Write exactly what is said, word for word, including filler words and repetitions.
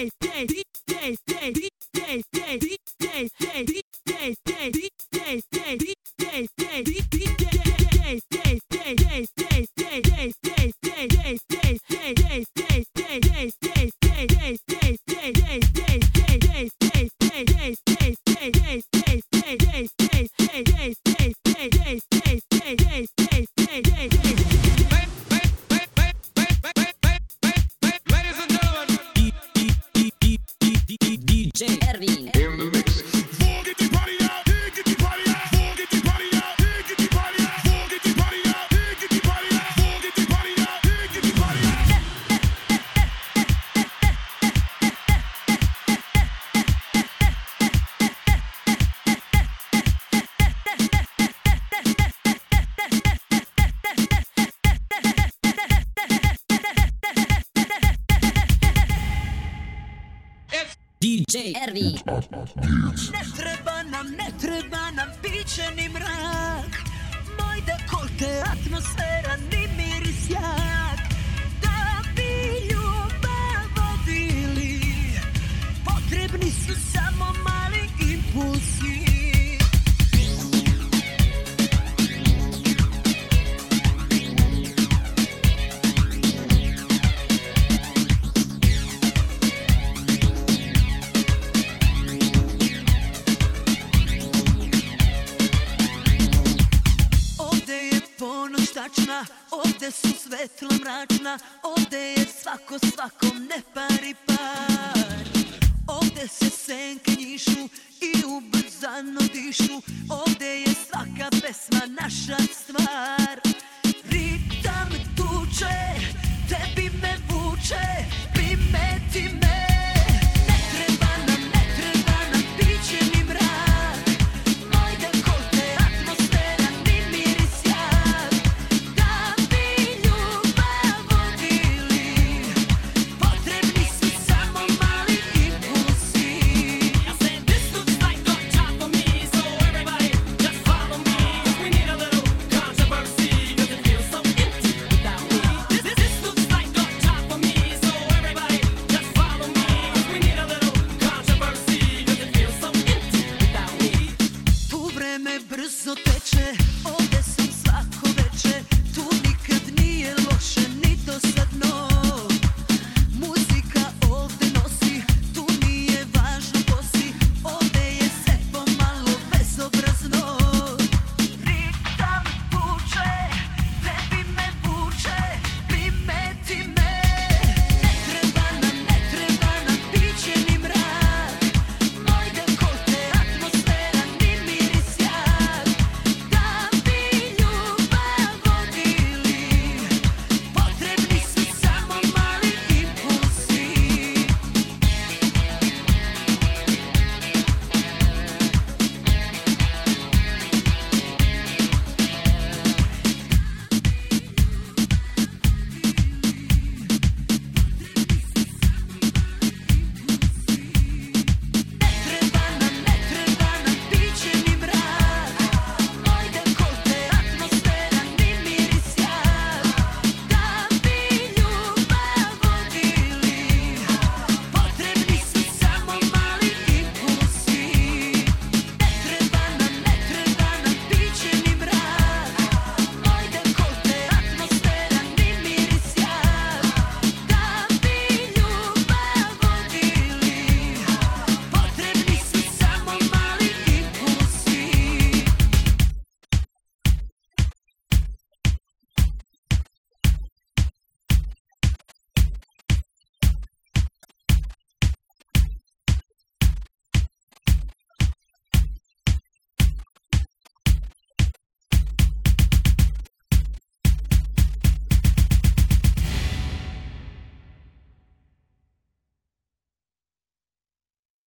D J Erwin. Ne treba nam, ne treba nam piće ni mrak, moj dekolte, atmosfera ni miris jak. Da bi ljubav vodili, potrebni su samo mali impulsi. Ovde su svetlo mračna, ovde je svako svakom ne pari par. Ovde se senke njišu i ubrzano dišu, ovde je svaka pesma naša stvar. Ritam tuče, tebi me vuče, primeti me. Ne treba nam, ne treba nam piće ni mrak, moj dekolte, atmosfera ni miris jak. Brzo teče, ovde sam svako veče, tu nikad nije loše ni dosadno.